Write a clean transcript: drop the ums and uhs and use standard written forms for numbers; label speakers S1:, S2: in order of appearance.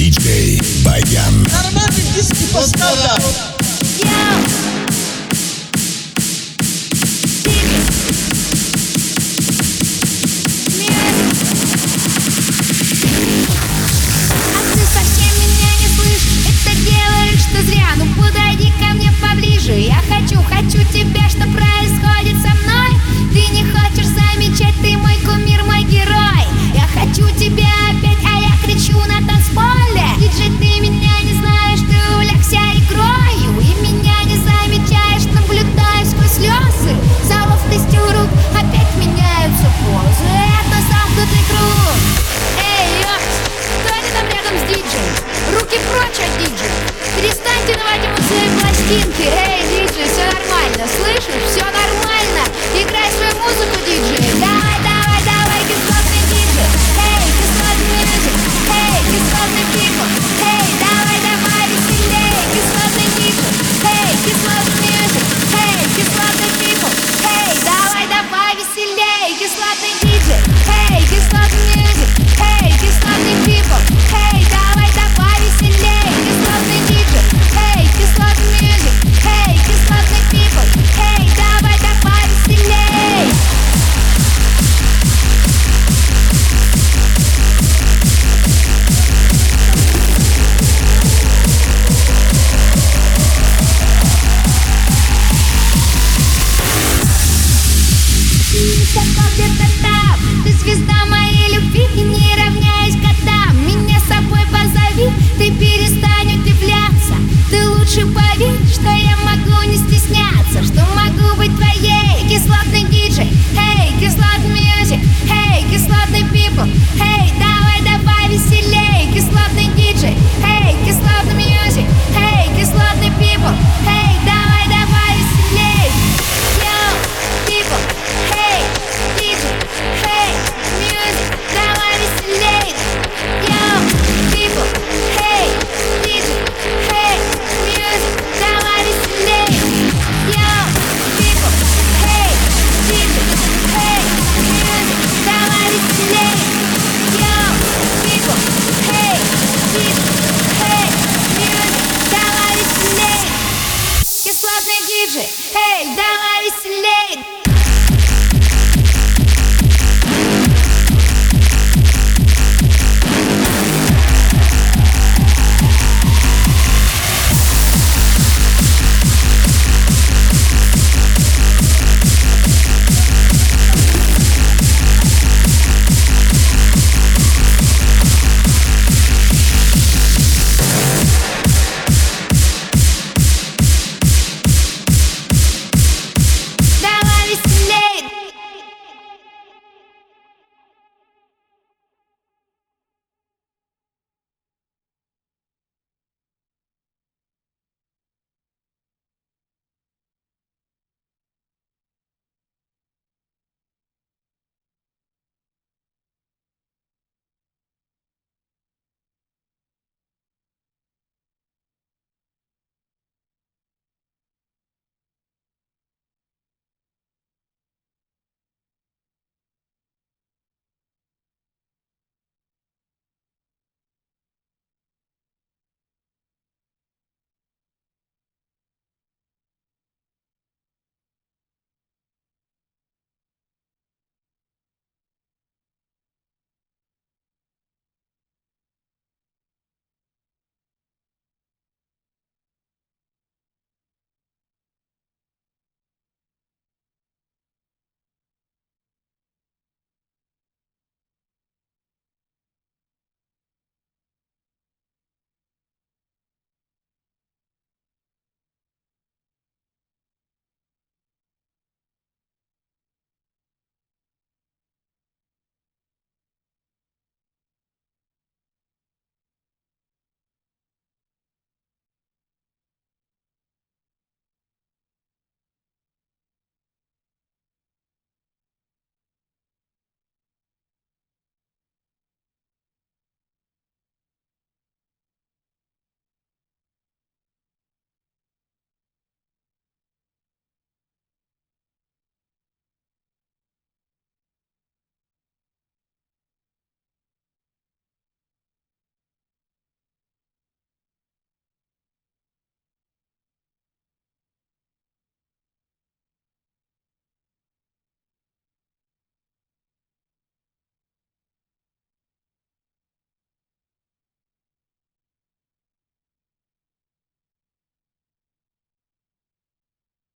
S1: Диджей Баян.
S2: Нормальный диски поставь, да.
S3: Подойди ко мне поближе. Я хочу тебя, что происходит со мной. Ты не хочешь замечать, ты мой кумир, мой герой. Я хочу тебя опять, а я кричу на танцполе. Диджей, ты меня не знаешь, ты увлекся игрою и меня не замечаешь, наблюдаю сквозь слезы. За ловкостью рук опять меняются позы. Это замкнутый круг. Эй, ёпс, кто это там рядом с диджеем? Руки прочь от диджея. Перестаньте давать ему свои пластинки. Эй, диджей, все нормально, слышишь? Все нормально. Играй свою музыку, диджей. Давай, кислотный диджей. Эй, кислотный мьюзик. Эй, кислотный people. Эй, давай, веселей. Кислотный диджей. Эй, кислотный мьюзик. Эй, кислотный people. Эй, давай, веселей. Кислотный диджей. Эй, кислотный мьюзик. Эй, кислотный people. Эй, давай, веселей. Кислотный диджей. Эй, кислотный мьюзик. Эй, кислотный people. Эй, давай, веселей. Где-то там, ты звезда моей любви, и не равняясь годам, меня с собой позови, ты перестань удивляться. Ты лучше поверь, что я могу не стесняться, что могу быть твоей. Кислотный диджей, эй, кислотный мьюзик, эй, кислотный people, эй, давай, веселей. Кислотный диджей, эй, кислотный мьюзик, эй, кислотный people, эй, давай, веселей. Yo, people, hey, диджей, hey, music, давай веселей. Yo, people, hey, диджей, hey, music, давай веселей. Yo, people, hey, диджей, hey, music, давай веселей. Yo, people, hey, диджей, hey, music, давай веселей. Кислотный диджей, эй, давай веселей.